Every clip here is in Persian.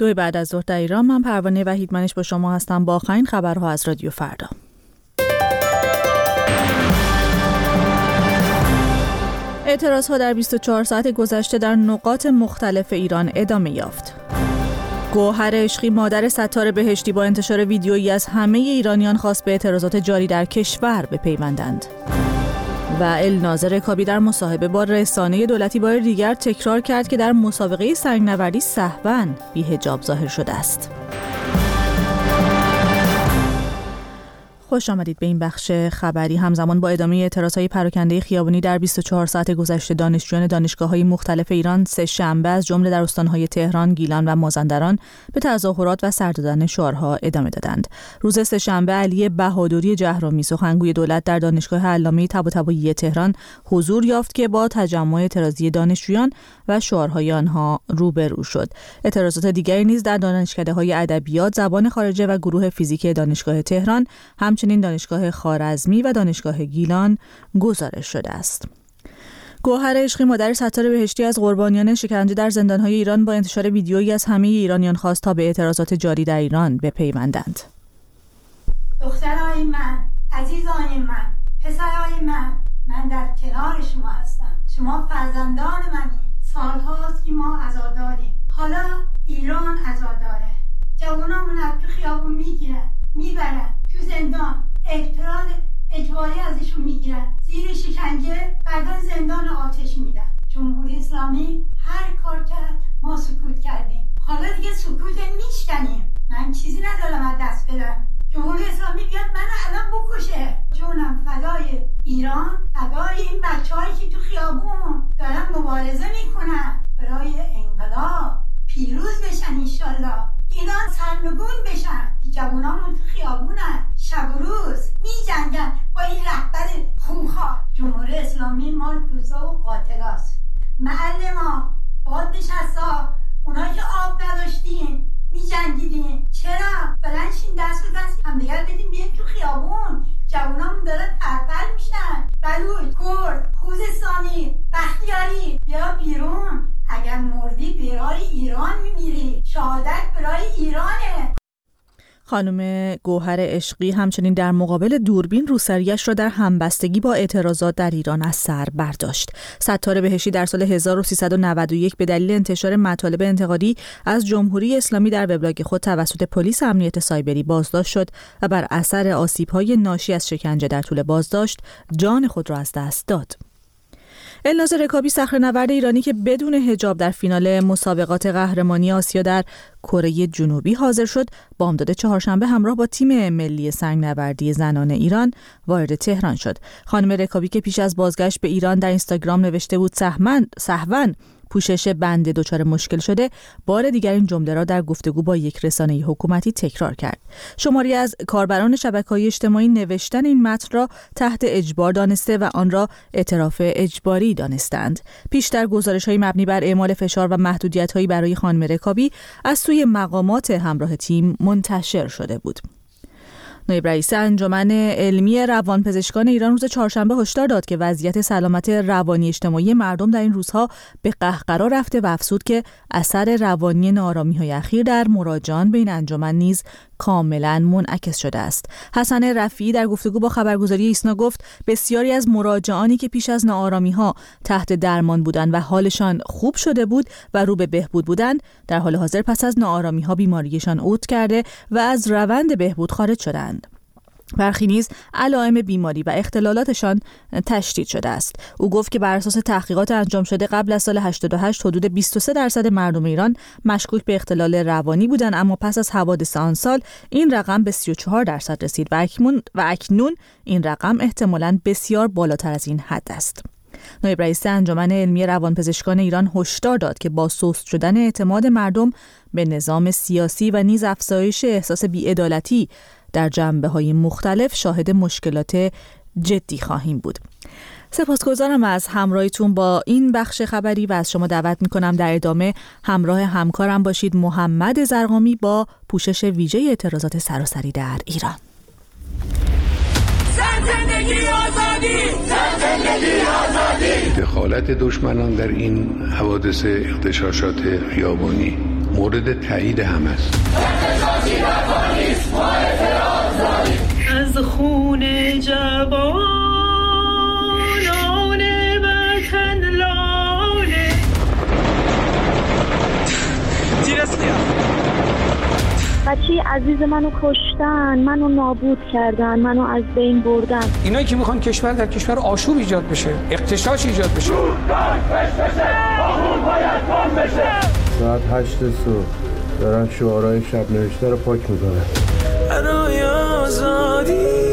2 بعد از ظهر در ایران. من پروانه وحیدمنش با شما هستم با آخرین خبرها از رادیو فردا. اعتراضها در 24 ساعت گذشته در نقاط مختلف ایران ادامه یافت. گوهر عشقی مادر ستار بهشتی با انتشار ویدیویی از همه ایرانیان خواست به اعتراضات جاری در کشور بپیوندند. و الناز رکابی در مصاحبه با رسانه دولتی بار دیگر تکرار کرد که در مسابقه سنگنوردی سهواً بی‌حجاب ظاهر شده است. خوش آمدید به این بخش خبری. همزمان با ادامه اعتراضهای پراکنده خیابانی در 24 ساعت گذشته، دانشجویان دانشگاه‌های مختلف ایران سه شنبه از جمله در استان‌های تهران، گیلان و مازندران به تظاهرات و سر دادن شعارها ادامه دادند. روز سه شنبه علی بهادری جهرومی، سخنگوی دولت در دانشگاه علامه طباطبایی تهران حضور یافت که با تجمع اعتراضی دانشجویان و شعارهای آنها روبرو شد. اعتراضات دیگری نیز در دانشکده‌های ادبیات، زبان خارجه و گروه فیزیک دانشگاه تهران، همچنین دانشگاه خوارزمی و دانشگاه گیلان گزارش شده است. گوهر عشقی مادر ستار بهشتی از قربانیان شکنجه در زندان‌های ایران با انتشار ویدیویی از همه ایرانیان خواست تا به اعتراضات جاری در ایران بپیوندند. دخترای من، عزیزای من، پسرای من در کنار شما هستم. شما فرزندان منید. سال‌هاست که ما عزاداریم. حالا ایران عزاداره. جوانامون از تو خیابون میگیرن، میبرن تو زندان، اعتراض اجباری ازشون میگیرن، زیر شکنجه، بعدن زندان آتش میدن. جمهوری اسلامی هر کار کرد ما سکوت کردیم. حالا دیگه سکوت میشکنیم. من چیزی ندارم از دست بدم. جمهوری اسلامی بیاد منو الان بکشه. جونم فدای ایران، فدای این بچه‌هایی که تو خیابون دارن مبارزه میکنن برای انقلاب، پیروز بشن انشالله. ایران سرنگون بشن. جوانامون تو خیابونن، شب و روز میجنگن با این رهبر خونخوار. جمهوری اسلامی مال دوزا و قاتلاست. محل ما باد نشستا، اونایی که آب نداشتین میجنگیدین. چرا؟ بلنشین دست به دست همدیگر بدیم بیایم تو خیابون. جوانامون دارن پرپر میشن. بلوچ، کرد، خوزستانی، بختیاری، بیا بیرون. اگر مردی برای ایران میمیری. شهادت برای ایرانه. خانم گوهر عشقی همچنین در مقابل دوربین روسریش را در همبستگی با اعتراضات در ایران از سر برداشت. ستار بهشتی در سال 1391 به دلیل انتشار مطالب انتقادی از جمهوری اسلامی در وبلاگ خود توسط پلیس امنیت سایبری بازداشت شد و بر اثر آسیب‌های ناشی از شکنجه در طول بازداشت جان خود را از دست داد. الناز رکابی، صخره‌نورد ایرانی که بدون حجاب در فینال مسابقات قهرمانی آسیا در کره جنوبی حاضر شد، بامداد چهارشنبه همراه با تیم ملی سنگنوردی زنان ایران وارد تهران شد. خانم رکابی که پیش از بازگشت به ایران در اینستاگرام نوشته بود سهواً پوشش بند دچار مشکل شده، بار دیگر این جمله را در گفتگو با یک رسانه حکومتی تکرار کرد. شماری از کاربران شبکه‌های اجتماعی نوشتن این متن را تحت اجبار دانسته و آن را اعتراف اجباری دانستند. پیشتر گزارش‌های مبنی بر اعمال فشار و محدودیت‌هایی برای خانم رکابی از سوی مقامات همراه تیم منتشر شده بود. نایب رئیس انجمن علمی روانپزشکان ایران روز چهارشنبه هشدار داد که وضعیت سلامت روانی اجتماعی مردم در این روزها به قهقرا رفته و افزود که اثر روانی ناآرامی‌های اخیر در مراجعان به این انجمن نیز کاملا منعکس شده است. حسن رفیعی در گفتگو با خبرگزاری ایسنا گفت بسیاری از مراجعانی که پیش از ناآرامی‌ها تحت درمان بودند و حالشان خوب شده بود و رو به بهبود بودند، در حال حاضر پس از ناآرامی‌ها بیماریشان عود کرده و از روند بهبود خارج شدند. برخی نیز علائم بیماری و اختلالاتشان تشدید شده است. او گفت که بر اساس تحقیقات انجام شده قبل از سال 88 حدود 23% مردم ایران مشکوک به اختلال روانی بودند، اما پس از حوادث آن سال این رقم به 34% رسید و اکنون این رقم احتمالاً بسیار بالاتر از این حد است. نایب رئیس انجمن علمی روانپزشکان ایران هشدار داد که با سست شدن اعتماد مردم به نظام سیاسی و نیز افزایش احساس بی‌عدالتی در جنبه‌های مختلف شاهد مشکلات جدی خواهیم بود. سپاسگزارم از همراهیتون با این بخش خبری و از شما دعوت می‌کنم در ادامه همراه همکارم باشید محمد زرقامی با پوشش ویژه اعتراضات سراسری در ایران. زندگی آزادی! زندگی آزادی! دخالت دشمنان در این حوادث اغتشاشات خیابانی مورد تایید هم است. از خون جوانان وطن لاله بچه عزیز منو کشتن، منو نابود کردن، منو از بین بردن. اینایی که میخوان کشور در کشور آشوب ایجاد بشه، اغتشاش ایجاد بشه. ساعت 8 صبح دارن شعارهای شب نوشته رو پاک میکنن. برای آزادی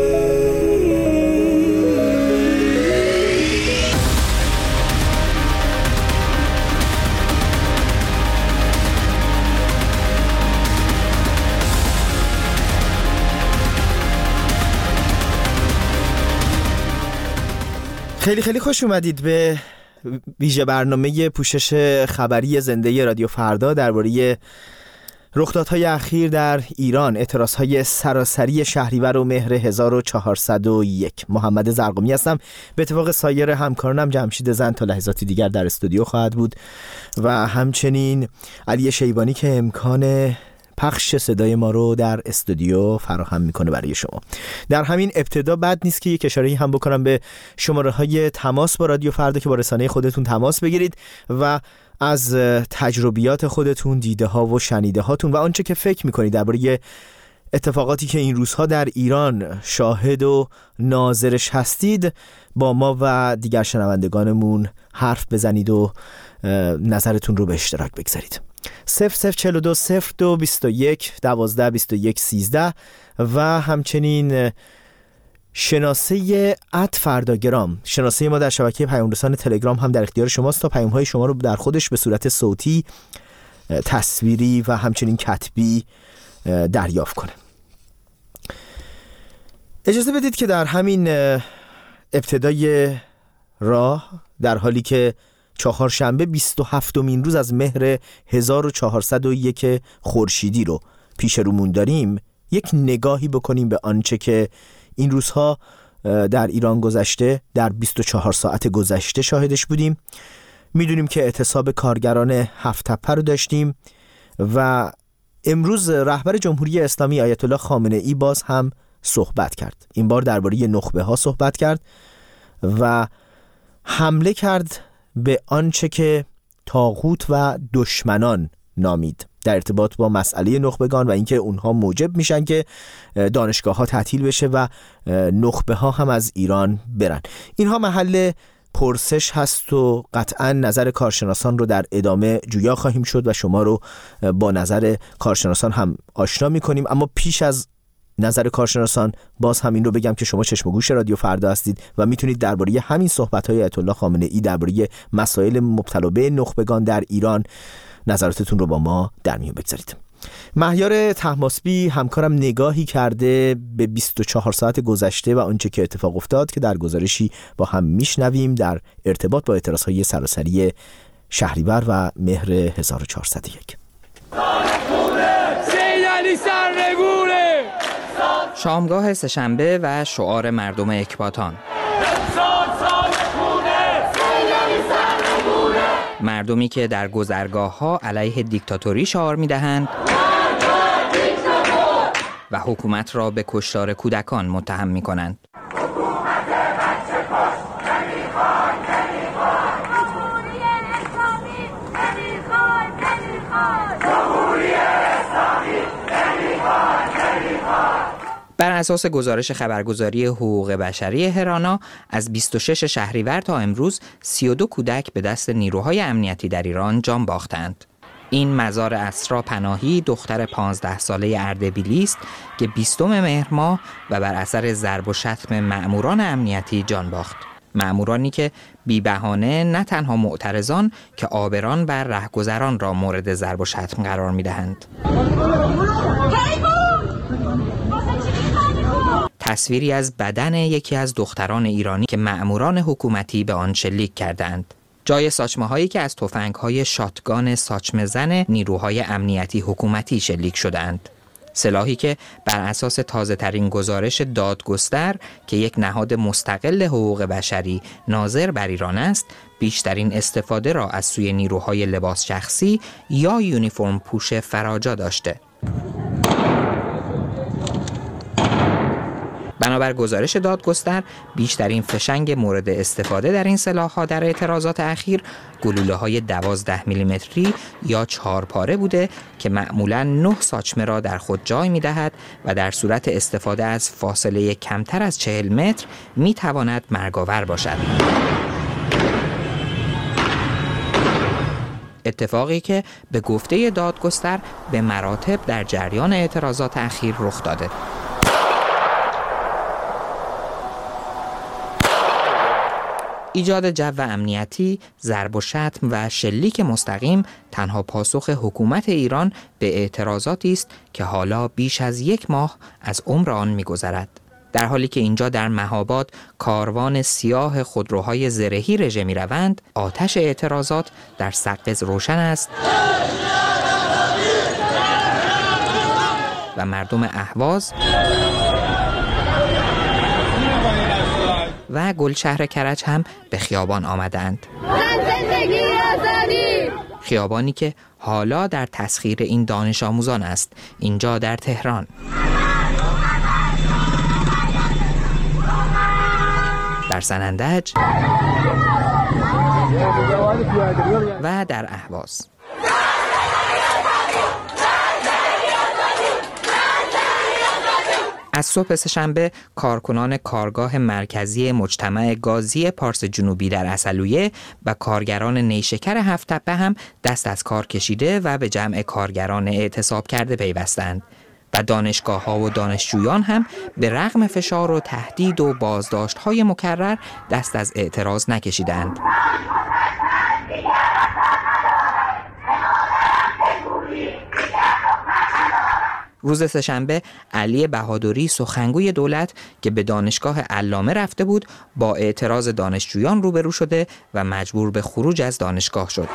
خیلی خیلی خوش اومدید به ویژه برنامه پوشش خبری زنده رادیو فردا درباره رخدادهای اخیر در ایران، اعتراضهای سراسری شهریور و مهر 1401. محمد زرقمی هستم. به اتفاق سایر همکارانم جمشید زن تا لحظاتی دیگر در استودیو خواهد بود و همچنین علی شیبانی که امکان پخش صدای ما رو در استودیو فراهم میکنه برای شما. در همین ابتدا بد نیست که یک اشاره‌ای هم بکنم به شماره‌های تماس با رادیو فردا که با رسانه خودتون تماس بگیرید و از تجربیات خودتون، دیده ها و شنیده هاتون و آنچه که فکر میکنید درباره اتفاقاتی که این روزها در ایران شاهد و ناظرش هستید با ما و دیگر شنوندگانمون حرف بزنید و نظرتون رو به اشتراک بگذارید. 0042 02 21 12 21 13 و همچنین شناسه @فرداگرام، شناسه ما در شبکه پیام رسان تلگرام هم در اختیار شماست تا پیام‌های شما رو در خودش به صورت صوتی، تصویری و همچنین کتبی دریافت کنه. اجازه بدید که در همین ابتدای راه، در حالی که چهارشنبه 27مین روز از مهر 1401 خورشیدی رو پیش رومون داریم، یک نگاهی بکنیم به آنچه که این روزها در ایران گذشته، در 24 ساعت گذشته شاهدش بودیم. میدونیم که اعتصاب کارگران هفت‌تپه رو داشتیم و امروز رهبر جمهوری اسلامی آیت الله خامنه ای باز هم صحبت کرد. این بار درباره نخبه ها صحبت کرد و حمله کرد به آنچه که طاغوت و دشمنان نامید در ارتباط با مسئله نخبگان و اینکه اونها موجب میشن که دانشگاه ها تعطیل بشه و نخبه ها هم از ایران برن. اینها محل پرسش هست و قطعا نظر کارشناسان رو در ادامه جویا خواهیم شد و شما رو با نظر کارشناسان هم آشنا میکنیم. اما پیش از نظر کارشناسان باز همین رو بگم که شما چشم و گوش رادیو فردا هستید و میتونید درباره همین صحبت‌های آیت الله خامنه ای درباره مسائل مبتلا به نخبگان در ایران نظراتتون رو با ما در میون بگذارید. مهیار طهماسبی همکارم نگاهی کرده به 24 ساعت گذشته و آنچه که اتفاق افتاد که در گزارشی با هم میشنویم در ارتباط با اعتراضهای سراسری شهریور و مهر 1401. شامگاه سه‌شنبه و شعار مردم اکباتان. مردمی که در گذرگاه‌ها علیه دیکتاتوری شعار می‌دهند و حکومت را به کشتار کودکان متهم می‌کنند. بر اساس گزارش خبرگزاری حقوق بشری هرانا از 26 شهریور تا امروز 32 کودک به دست نیروهای امنیتی در ایران جان باختند. این مزار اسرا پناهی دختر 15 ساله اردبیلی است که 20 مهر ماه و بر اثر ضرب و شتم مأموران امنیتی جان باخت. مأمورانی که بی بهانه نه تنها معترضان که عابران و رهگذران را مورد ضرب و شتم قرار می‌دهند. تصویری از بدن یکی از دختران ایرانی که مأموران حکومتی به آن شلیک کردند. جای ساچمه‌هایی که از تفنگ‌های شاتگان ساچمه زن نیروهای امنیتی حکومتی شلیک شدند. سلاحی که بر اساس تازه‌ترین گزارش دادگستر که یک نهاد مستقل حقوق بشری ناظر بر ایران است، بیشترین استفاده را از سوی نیروهای لباس شخصی یا یونیفرم پوش فراجا داشته. بنابر گزارش دادگستر، بیشترین فشنگ مورد استفاده در این سلاح‌ها در اعتراضات اخیر گلوله‌های 12 میلیمتری یا 4 پاره بوده که معمولاً 9 ساچمه را در خود جای می‌دهد و در صورت استفاده از فاصله کمتر از 40 متر می‌تواند مرگ‌آور باشد. اتفاقی که به گفته دادگستر به مراتب در جریان اعتراضات اخیر رخ داده. ایجاد جو امنیتی، ضرب و شتم و شلیک مستقیم تنها پاسخ حکومت ایران به اعتراضاتی است که حالا بیش از 1 ماه از عمر آن می‌گذرد. در حالی که اینجا در مهاباد کاروان سیاه خودروهای زرهی رژه می‌روند، آتش اعتراضات در سقز روشن است و مردم اهواز و گلشهر کرج هم به خیابان آمدند. زندگی آزادی! خیابانی که حالا در تسخیر این دانش آموزان است، اینجا در تهران. در سنندج و در اهواز. از صبح سه‌شنبه کارکنان کارگاه مرکزی مجتمع گازی پارس جنوبی در عسلویه و کارگران نیشکر هفت‌تپه هم دست از کار کشیده و به جمع کارگران اعتصاب کرده پیوستند و دانشگاه‌ها و دانشجویان هم به رغم فشار و تهدید و بازداشت‌های مکرر دست از اعتراض نکشیدند. روز سه‌شنبه علی بهادری سخنگوی دولت که به دانشگاه علامه رفته بود با اعتراض دانشجویان روبرو شده و مجبور به خروج از دانشگاه شد.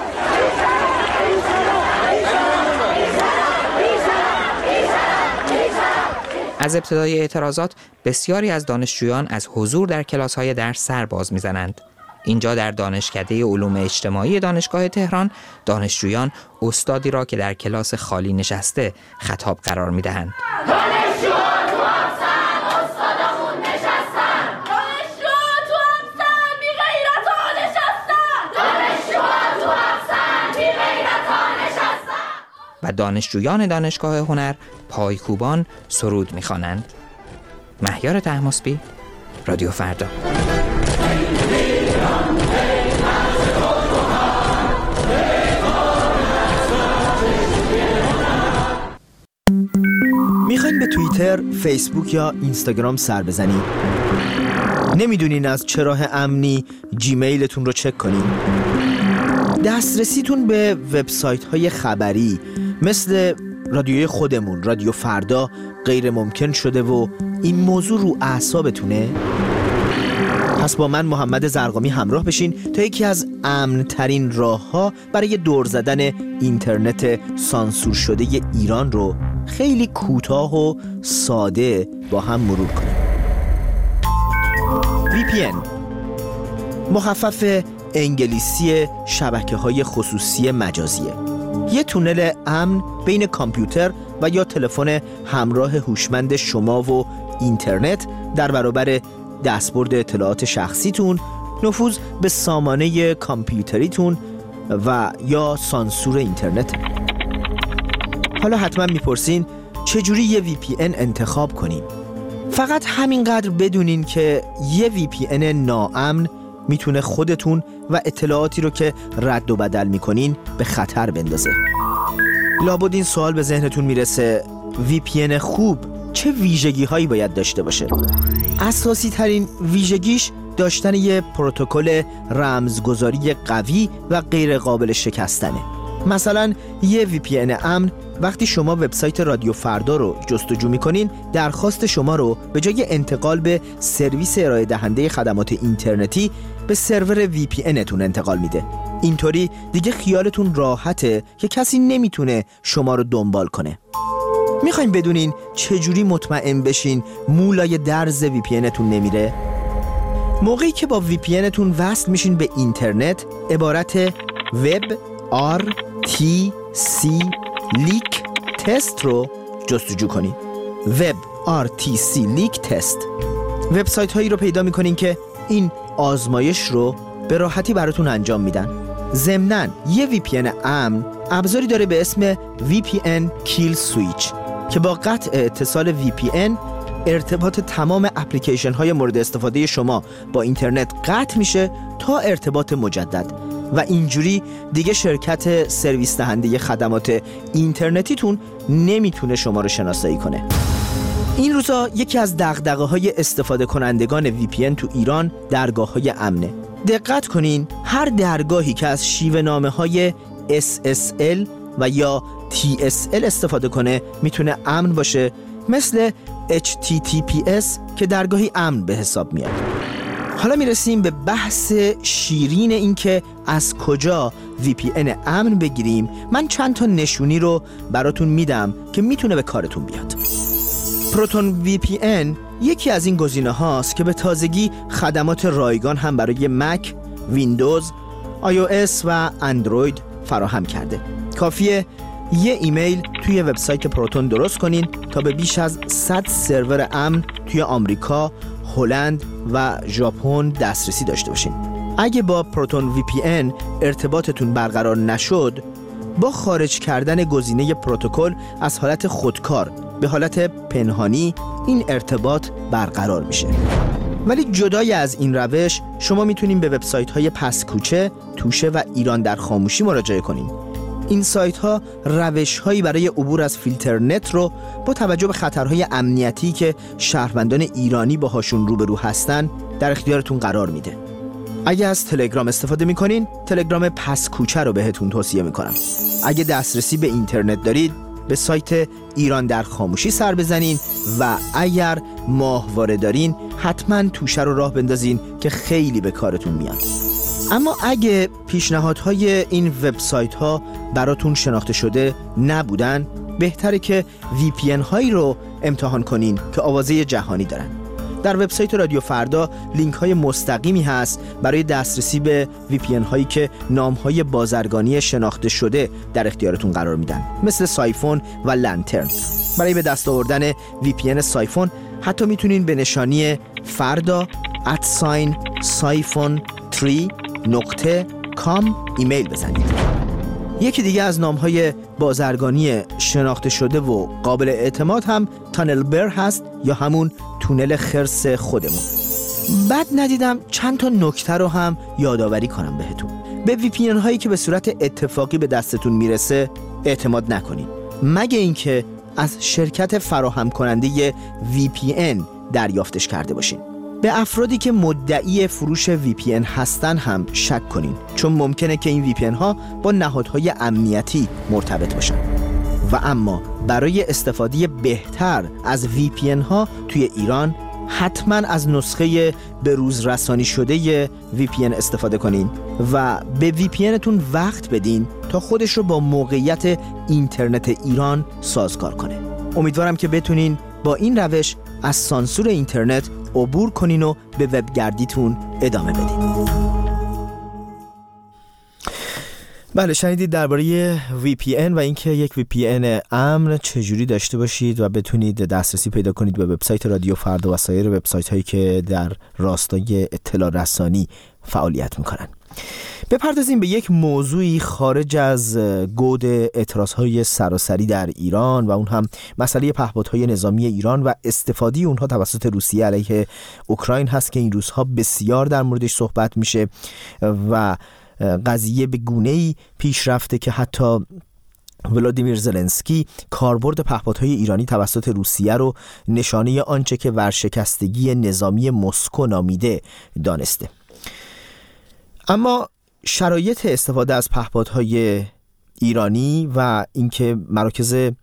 از ابتدای اعتراضات بسیاری از دانشجویان از حضور در کلاس‌های درس سر باز می‌زنند. اینجا در دانشکده علوم اجتماعی دانشگاه تهران دانشجویان استادی را که در کلاس خالی نشسته خطاب قرار می‌دهند. دانشجوها تو همسن، استادمون نشستن. دانشجوها تو همسن، بی غیرت‌ها نشستن. دانشجوها تو همسن، بی غیرت‌ها نشستن. و دانشجویان دانشگاه هنر پایکوبان سرود می‌خوانند. مهیار طهماسبی، رادیو فردا. میخواین به توییتر، فیسبوک یا اینستاگرام سر بزنید؟ نمیدونین از چه راه امنی جیمیلتون رو چک کنین؟ دسترسیتون به وبسایت‌های خبری مثل رادیوی خودمون، رادیو فردا غیر ممکن شده و این موضوع رو اعصابتونه؟ پس با من محمد زرقامی همراه بشین تا یکی از امن‌ترین راه‌ها برای دور زدن اینترنت سانسور شده ایران رو خیلی کوتاه و ساده با هم مرور کنیم. VPN مخفف انگلیسی شبکه‌های خصوصی مجازیه. یه تونل امن بین کامپیوتر و یا تلفن همراه هوشمند شما و اینترنت در برابر دستبرد اطلاعات شخصیتون، نفوذ به سامانه کامپیوتریتون و یا سانسور اینترنت. حالا حتما میپرسین چجوری یه VPN انتخاب کنیم؟ فقط همینقدر بدونین که یه VPN ناامن میتونه خودتون و اطلاعاتی رو که رد و بدل میکنین به خطر بندازه. لابد این سوال به ذهنتون میرسه VPN خوب چه ویژگی هایی باید داشته باشه؟ اساسی ترین ویژگیش داشتن یه پروتکل رمزگذاری قوی و غیر قابل شکستنه. مثلا یه VPN امن وقتی شما وبسایت رادیو فردا رو جستجو میکنین، درخواست شما رو به جای انتقال به سرویس ارائه دهنده خدمات اینترنتی به سرور VPNتون انتقال میده. اینطوری دیگه خیالتون راحته که کسی نمیتونه شما رو دنبال کنه. میخواین بدونین چجوری مطمئن بشین مولای درز VPNتون نمیره؟ موقعی که با VPNتون وصل میشین به اینترنت، عبارت WebRTC لیک تست رو جستجو کنین. WebRTC لیک تست. وبسایت هایی رو پیدا میکنین که این آزمایش رو به راحتی براتون انجام میدن. ضمناً یه VPN امن ابزاری داره به اسم VPN Kill Switch که با قطع اتصال VPN ارتباط تمام اپلیکیشن های مورد استفاده شما با اینترنت قطع میشه تا ارتباط مجدد و اینجوری دیگه شرکت سرویس دهنده خدمات اینترنتیتون نمیتونه شما رو شناسایی کنه. این روزا یکی از دغدغه‌های استفاده کنندگان VPN تو ایران درگاه‌های امنه. دقت کنین هر درگاهی که از شیوه نامه‌های SSL و یا TSL استفاده کنه میتونه امن باشه، مثل HTTPS که درگاهی امن به حساب میاد. حالا میرسیم به بحث شیرین این که از کجا VPN امن بگیریم. من چند تا نشونی رو براتون میدم که میتونه به کارتون بیاد. پروتون VPN یکی از این گزینه هاست که به تازگی خدمات رایگان هم برای مک، ویندوز، iOS و اندروید فراهم کرده. کافیه یه ایمیل توی وبسایت پروتون درست کنین تا به بیش از 100 سرور امن توی آمریکا، هلند و ژاپن دسترسی داشته باشین. اگه با پروتون VPN ارتباطتون برقرار نشد، با خارج کردن گزینه پروتکل از حالت خودکار به حالت پنهانی این ارتباط برقرار میشه. ولی جدای از این روش شما میتونین به وبسایت‌های پسکوچه، توشه و ایران در خاموشی مراجعه کنین. این سایت‌ها روش‌هایی برای عبور از فیلترنت رو با توجه به خطرهای امنیتی که شهروندان ایرانی باهاشون روبرو هستن در اختیارتون قرار میده. اگه از تلگرام استفاده میکنین، تلگرام پسکوچه رو بهتون توصیه میکنم. اگه دسترسی به اینترنت دارید، به سایت ایران در خاموشی سر بزنین و اگر ماهواره دارین حتما توشه رو راه بندازین که خیلی به کارتون میاد. اما اگه پیشنهادهای این وبسایت ها براتون شناخته شده نبودن، بهتره که VPN هایی رو امتحان کنین که آوازه جهانی دارن. در وبسایت رادیو فردا لینک های مستقیمی هست برای دسترسی به VPN هایی که نام های بازرگانی شناخته شده در اختیارتون قرار میدن، مثل سایفون و لنترن. برای به دست آوردن VPN سایفون حتی میتونین به نشانی فردا @siphon3.com ایمیل بزنید. یکی دیگه از نام‌های بازرگانی شناخته شده و قابل اعتماد هم تانل بر هست یا همون تونل خرس خودمون. بعد ندیدم چند تا نکته رو هم یادآوری کنم بهتون. به VPN هایی که به صورت اتفاقی به دستتون میرسه اعتماد نکنین، مگه اینکه از شرکت فراهم کننده VPN دریافتش کرده باشین. به افرادی که مدعی فروش VPN هستن هم شک کنین، چون ممکنه که این VPN ها با نهادهای امنیتی مرتبط باشن. و اما برای استفاده بهتر از VPN ها توی ایران حتما از نسخه به روز رسانی شده VPN استفاده کنین و به VPN تون وقت بدین تا خودش رو با موقعیت اینترنت ایران سازگار کنه. امیدوارم که بتونین با این روش از سانسور اینترنت عبور کنین و به وبگردیتون ادامه بدین. بله، شنیدید درباره VPN و اینکه یک VPN امن چجوری داشته باشید و بتونید دسترسی پیدا کنید به وبسایت رادیو فردا و سایر وبسایت هایی که در راستای اطلاع رسانی فعالیت میکنن. بپردازیم به یک موضوعی خارج از گود اعتراضهای سراسری در ایران و اون هم مسئله پهپادهای نظامی ایران و استفاده اونها توسط روسیه علیه اوکراین هست که این روزها بسیار در موردش صحبت میشه و قضیه به گونه‌ای پیش رفته که حتی ولادیمیر زلنسکی کاربرد پهپادهای ایرانی توسط روسیه رو نشانه آنچه که ورشکستگی نظامی مسکو نامیده دانسته. اما شرایط استفاده از پهپادهای ایرانی و اینکه مراکز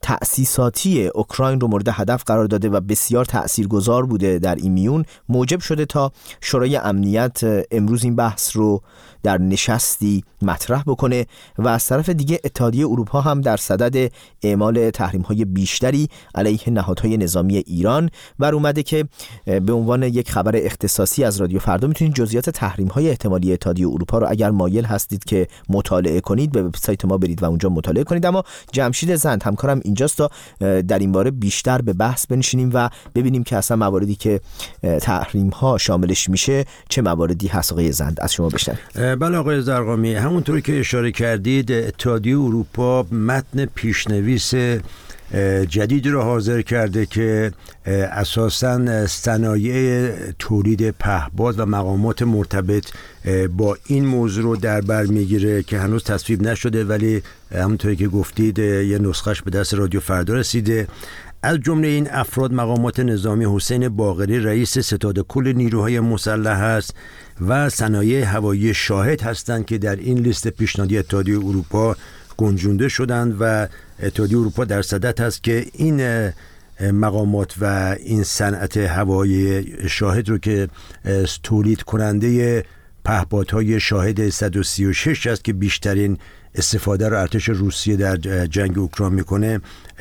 تأسیساتی اوکراین رو مورد هدف قرار داده و بسیار تأثیرگذار بوده در این میون، موجب شده تا شورای امنیت امروز این بحث رو در نشستی مطرح بکنه و از طرف دیگه اتحادیه اروپا هم در صدد اعمال تحریم‌های بیشتری علیه نهادهای نظامی ایران بر اومده که به عنوان یک خبر اختصاصی از رادیو فردا میتونید جزئیات تحریم‌های احتمالی اتحادیه اروپا رو اگر مایل هستید که مطالعه کنید به وبسایت ما برید و اونجا مطالعه کنید. اما جمشید زند همکارم اینجاست تا در این باره بیشتر به بحث بنشینیم و ببینیم که اصلا مواردی که تحریم‌ها شاملش میشه چه مواردی هست. آقای زند از شما بشنویم. بله آقای زرقامی، همونطوری که اشاره کردید اتحادیه اروپا متن پیشنویس جدیدی رو حاضر کرده که اساساً صنایع تولید پهپاد و مقامات مرتبط با این موضوع رو در بر میگیره که هنوز تصویب نشده، ولی همونطوری که گفتید یه نسخش به دست رادیو فردا رسیده. از جمله این افراد مقامات نظامی حسین باقری رئیس ستاد کل نیروهای مسلح است و صنایع هوایی شاهد هستند که در این لیست پیشنهادی اتحادیه اروپا گنجونده شدند و اتحادیه اروپا در صدد است که این مقامات و این صنعت هوایی شاهد رو که تولید کننده پهپادهای شاهد 136 است که بیشترین استفاده رو ارتش روسیه در جنگ اوکراین میکنه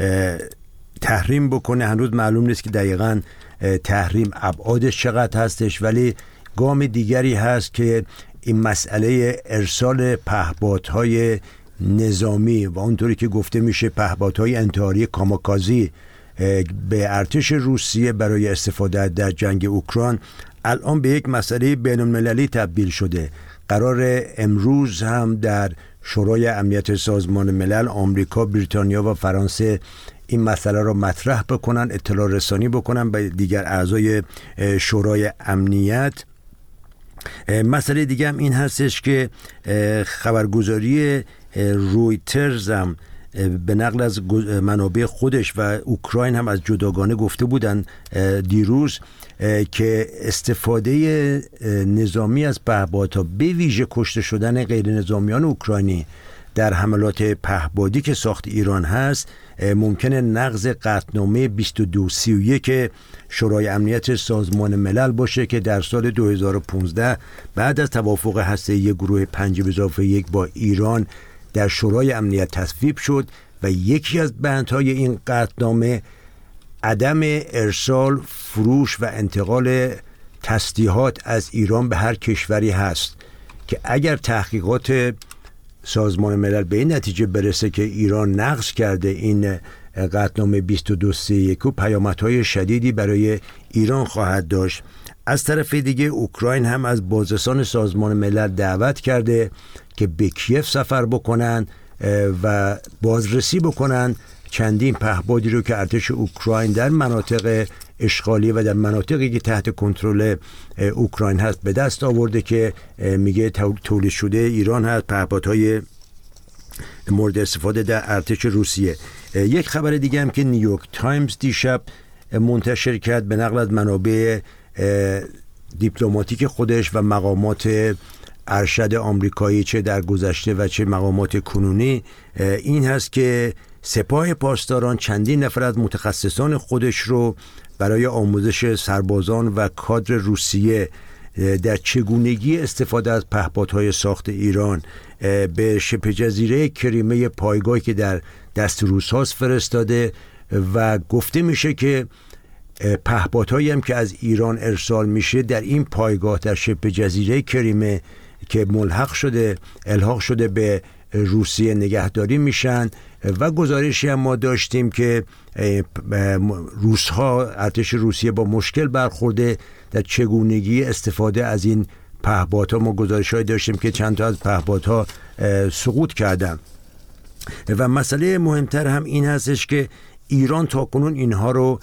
تحریم بکنه. هنوز معلوم نیست که دقیقاً تحریم ابعادش چقدر هستش، ولی گام دیگری هست که این مسئله ارسال پهپادهای نظامی و اونطوری که گفته میشه پهپادهای انتحاری کاماکازی به ارتش روسیه برای استفاده در جنگ اوکراین الان به یک مسئله بین‌المللی تبدیل شده. قرار امروز هم در شورای امنیت سازمان ملل آمریکا، بریتانیا و فرانسه این مسئله را مطرح بکنن، اطلاع رسانی بکنن به دیگر اعضای شورای امنیت. مسئله دیگه هم این هستش که خبرگزاری رویترز هم به نقل از منابع خودش و اوکراین هم از جداگانه گفته بودن دیروز که استفاده نظامی از پهپادها به ویژه کشته شدن غیر نظامیان اوکراینی در حملات پهپادی که ساخت ایران هست ممکنه نقض قطعنامه 2231 شورای امنیت سازمان ملل باشه که در سال 2015 بعد از توافق هسته‌ای گروه 5+1 با ایران در شورای امنیت تصویب شد و یکی از بندهای این قطعنامه عدم ارسال، فروش و انتقال تسلیحات از ایران به هر کشوری هست که اگر تحقیقات سازمان ملل به این نتیجه برسه که ایران نقض کرده این قطعنامه 2231 و پیامدهای شدیدی برای ایران خواهد داشت. از طرف دیگه اوکراین هم از بازرسان سازمان ملل دعوت کرده که به کیف سفر بکنن و بازرسی بکنن چندین پهپادی رو که ارتش اوکراین در مناطق اشغالی و در مناطقی که تحت کنترل اوکراین هست به دست آورده که میگه تولید شده ایران هست، پهپادهای مورد استفاده در ارتش روسیه. یک خبر دیگه هم که نیویورک تایمز دیشب منتشر کرد به نقل از منابع دیپلماتیک خودش و مقامات ارشد آمریکایی چه در گذشته و چه مقامات کنونی این هست که سپاه پاسداران چندین نفر از متخصصان خودش رو برای آموزش سربازان و کادر روسیه در چگونگی استفاده از پهپادهای ساخت ایران به شبه جزیره کریمه پایگاهی که در دست روس هاست فرستاده و گفته میشه که پهپادهایی هم که از ایران ارسال میشه در این پایگاه در شبه جزیره کریمه که الحاق شده به روسیه نگهداری میشن و گزارشی هم ما داشتیم که ارتش روسیه با مشکل برخورده در چگونگی استفاده از این پهپادها. ما گزارش‌هایی داشتیم که چند تا از پهپادها سقوط کردن و مسئله مهمتر هم این هستش که ایران تاکنون اینها رو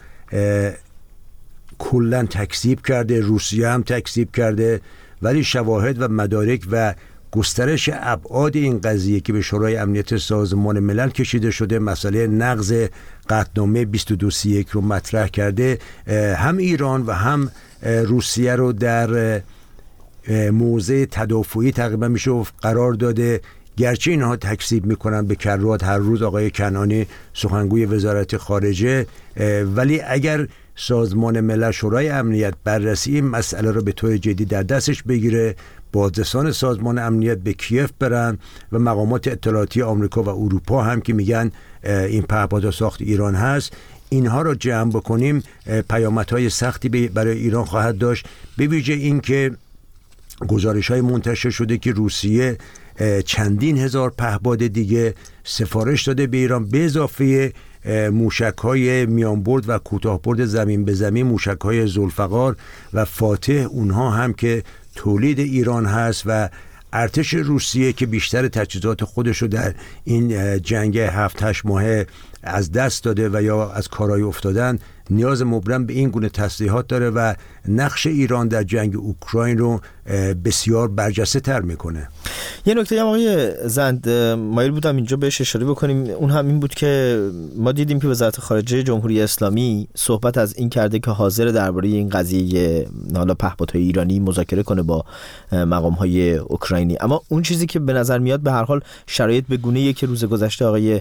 کلاً تکذیب کرده، روسیه هم تکذیب کرده، ولی شواهد و مدارک و گسترش ابعاد این قضیه که به شورای امنیت سازمان ملل کشیده شده، مسئله نقض قطعنامه 2231 رو مطرح کرده، هم ایران و هم روسیه رو در موضع تدافعی تقریبا میشه قرار داده. گرچه اینها تکذیب میکنن به کرات هر روز آقای کنعانی سخنگوی وزارت خارجه، ولی اگر سازمان ملل شورای امنیت بررسی این مسئله رو به طور جدی در دستش بگیره، بازرسان سازمان امنیت به کیف برن و مقامات اطلاعاتی آمریکا و اروپا هم که میگن این پهپادها ساخت ایران هست، اینها رو جمع بکنیم، پیامدهای سختی برای ایران خواهد داشت. به ویژه این که گزارش‌های منتشر شده که روسیه چندین هزار پهپاد دیگه سفارش داده به ایران، به اضافه موشک‌های میانبرد و کوتاه‌برد زمین به زمین، موشک‌های ذوالفقار و فاتح، اونها هم که تولید ایران هست و ارتش روسیه که بیشتر تجهیزات خودش رو در این جنگ 7-8 ماهه از دست داده و یا از کارهای افتادن، نیاز مبرم به این گونه تسلیحات داره و نقش ایران در جنگ اوکراین رو بسیار برجسته تر میکنه. یه نکته هم آقای زند مایل بودم اینجا بهش اشاره بکنیم، اون هم این بود که ما دیدیم که وزارت خارجه جمهوری اسلامی صحبت از این کرده که حاضر درباره این قضیه حالا پهپادهای ایرانی مذاکره کنه با مقام‌های اوکراینی، اما اون چیزی که به نظر میاد به هر حال شرایط به گونه‌ایه که روز گذشته آقای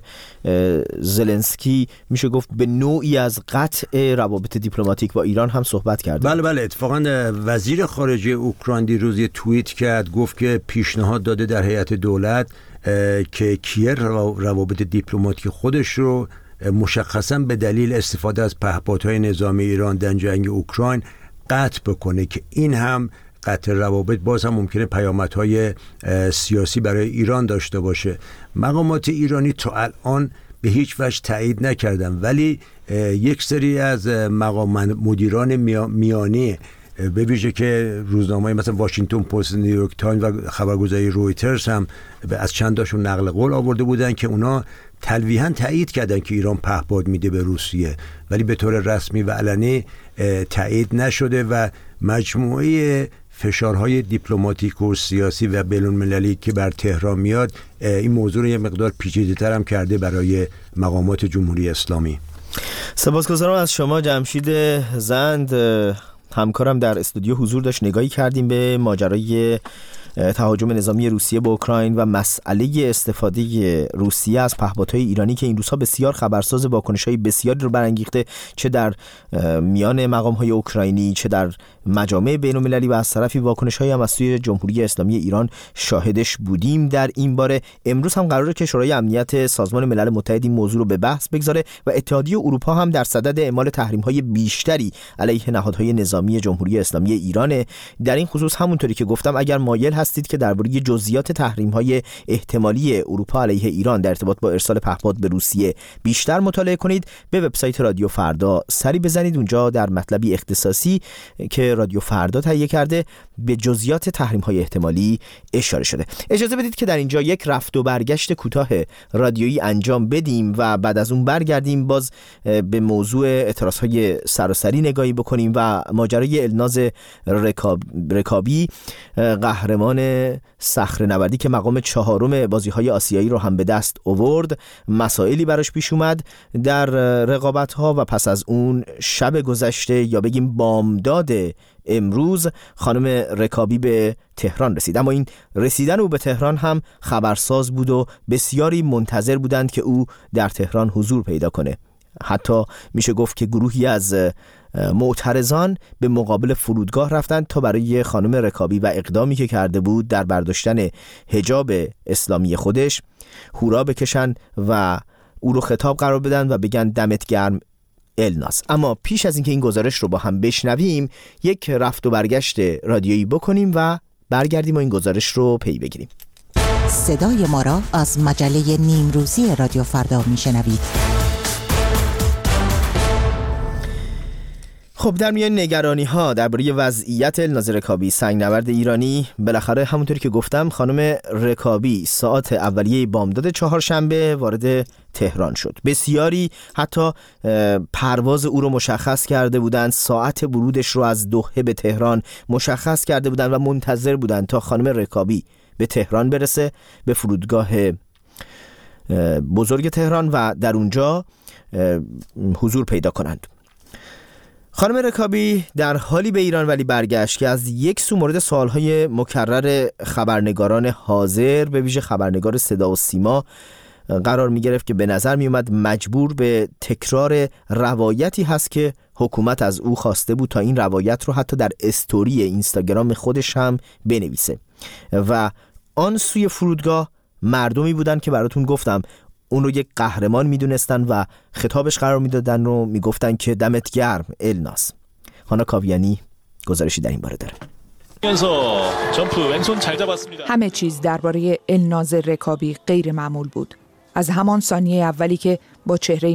زلنسکی میشه گفت به نوعی از قطع روابط دیپلماتیک با ایران هم صحبت کرده. بله اتفاقا وزیر خارجه اوکراین دیروز یه توییت کرد، گفت که پیشنهاد داده در هیئت دولت که کیف روابط دیپلماتیک خودش رو مشخصا به دلیل استفاده از پهپادهای نظامی ایران در جنگ اوکراین قطع بکنه، که این هم قطع روابط باز هم ممکنه پیامدهای سیاسی برای ایران داشته باشه. مقامات ایرانی تا الان به هیچ وجه تایید نکردن، ولی یک سری از مدیران میانی به ویژه که روزنامه‌های مثلا واشنگتن پست، نیویورک تایمز و خبرگزاری رویترز هم از چند تاشون نقل قول آورده بودن که اونا تلویحاً تایید کردن که ایران پهپاد میده به روسیه، ولی به طور رسمی و علنی تایید نشده و مجموعه فشارهای دیپلماتیک و سیاسی و بین‌المللی که بر تهران میاد این موضوع رو یه مقدار پیچیده‌تر هم کرده برای مقامات جمهوری اسلامی. سپاسگزارم از شما جمشید زند، همکارم در استودیو حضور داشت. نگاهی کردیم به ماجرای تهاجم نظامی روسیه به اوکراین و مسئله استفاده روسیه از پهپادهای ایرانی که این روزها بسیار خبرساز واکنش‌های بسیاری رو برانگیخته، چه در میان مقام‌های اوکراینی چه در مجامع بین‌المللی، و از طرفی واکنش‌هایی هم از سوی جمهوری اسلامی ایران شاهدش بودیم در این باره. امروز هم قراره که شورای امنیت سازمان ملل متحد این موضوع رو به بحث بگذاره و اتحادیه اروپا هم در صدد اعمال تحریم‌های بیشتری علیه نهادهای نظامی جمهوری اسلامی ایران. در این خصوص همونطوری که گفتم اگر مایل هستید که درباره جزئیات تحریم‌های احتمالی اروپا علیه ایران در ارتباط با ارسال پهپاد به روسیه بیشتر مطالعه کنید، به وبسایت رادیو فردا سری بزنید. اونجا در مطلبی اختصاصی که رادیو فردا تهیه کرده به جزئیات تحریم‌های احتمالی اشاره شده. اجازه بدید که در اینجا یک رفت و برگشت کوتاه رادیویی انجام بدیم و بعد از اون برگردیم باز به موضوع اعتراض‌های سراسری نگاهی بکنیم و ماجرای الناز رکابی، قهرمان صخره‌نوردی که مقام 4 بازی‌های آسیایی رو هم به دست آورد، مسائلی براش پیش اومد در رقابت‌ها و پس از اون شب گذشته یا بگیم بامداد امروز خانم رکابی به تهران رسید. اما این رسیدن او به تهران هم خبرساز بود و بسیاری منتظر بودند که او در تهران حضور پیدا کنه. حتی میشه گفت که گروهی از معترضان به مقابل فرودگاه رفتند تا برای خانم رکابی و اقدامی که کرده بود در برداشتن حجاب اسلامی خودش هورا بکشن و او رو خطاب قرار بدن و بگن دمت گرم الناس. اما پیش از اینکه این گزارش رو با هم بشنویم یک رفت و برگشت رادیویی بکنیم و برگردیم و این گزارش رو پی بگیریم. صدای ما را از مجله نیمروزی رادیو فردا میشنوید. خب در میان نگرانی ها درباره وضعیت الناز رکابی سنگنورد ایرانی، بالاخره همونطوری که گفتم خانم رکابی ساعت اولیه بامداد چهارشنبه وارد تهران شد. بسیاری حتی پرواز او رو مشخص کرده بودند، ساعت ورودش رو از دوحه به تهران مشخص کرده بودند و منتظر بودند تا خانم رکابی به تهران برسه، به فرودگاه بزرگ تهران و در اونجا حضور پیدا کنند. خانم رکابی در حالی به ایران ولی برگشت که از یک سو مورد سوالهای مکرر خبرنگاران حاضر به ویژه خبرنگار صدا و سیما قرار می گرفت که به نظر می اومد مجبور به تکرار روایتی هست که حکومت از او خواسته بود تا این روایت رو حتی در استوری اینستاگرام خودش هم بنویسه و آن سوی فرودگاه مردمی بودن که براتون گفتم اون رو یک قهرمان میدونستن و خطابش قرار میدادن و میگفتن که دمت گرم الناز. هانا کاویانی گزارشی در این باره داره. همه چیز درباره الناز رکابی غیر معمول بود. از همان ثانیه اولی که با چهره